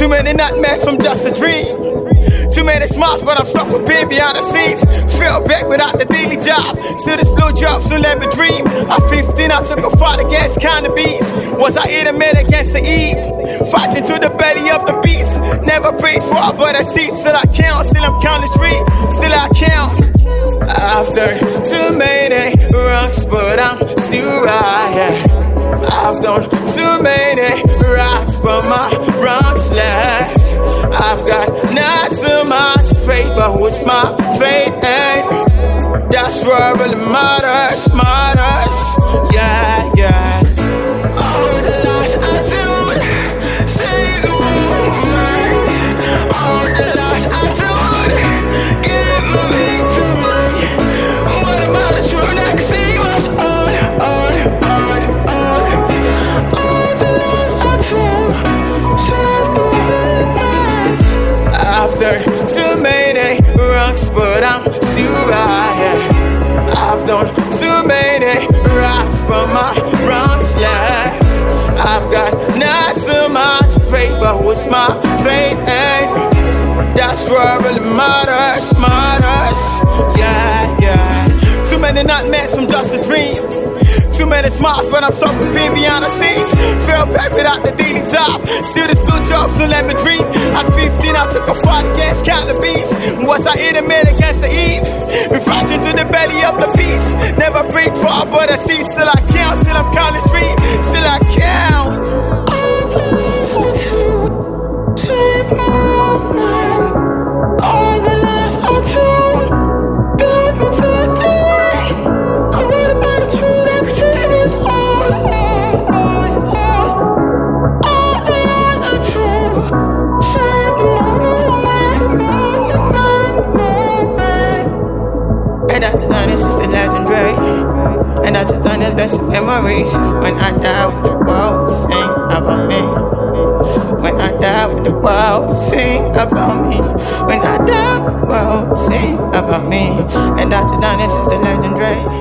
Too many nightmares from just a dream. Too many smarts, but I'm stuck with being behind the scenes. Fell back without the daily job. Still this blue job, so let me dream. At 15, I took a fight against cannabis. Was I in a mid against the Eve? Fighting to the belly of the beast. Never prayed for, but I see. Still I count, still I'm counting three. Still I count. After too many wrongs, but I'm still right, yeah. I've done too many rights, but my wrongs left. I've got not too much faith, but who's my faith ain't. That's what really matters, yeah, yeah. All the lies I do, say the moment. All the lies I do, give me victory. What about the truth? I can see what's on. All the lies I do, save the moment. After too many wrongs, but I'm still right, yeah. I've done too many rights, but my wrongs left. I've got not too much faith, but who's my faith ain't. That's what really matters, yeah, yeah. Too many nightmares from just a dream. Too many smiles, but I'm stuck with being behind the scenes. Fell back without the daily job. Still this blue job, so let me dream. At 15, I took a fight against cannabis. Was I in a mid against the Eve? Been fighting to the belly of the beast. Never prayed for, but I see. Still I count, still I'm counting three. Still I count. All the lies I do, save my mind. All the lies I do, give me victory. I'm worried about the truth. And I just done this is the legendary. And I just done this best of memories. When I die with the world, sing about me. When I die with the world, sing about me. When I die with the world, sing about me. And I just done this is the legendary.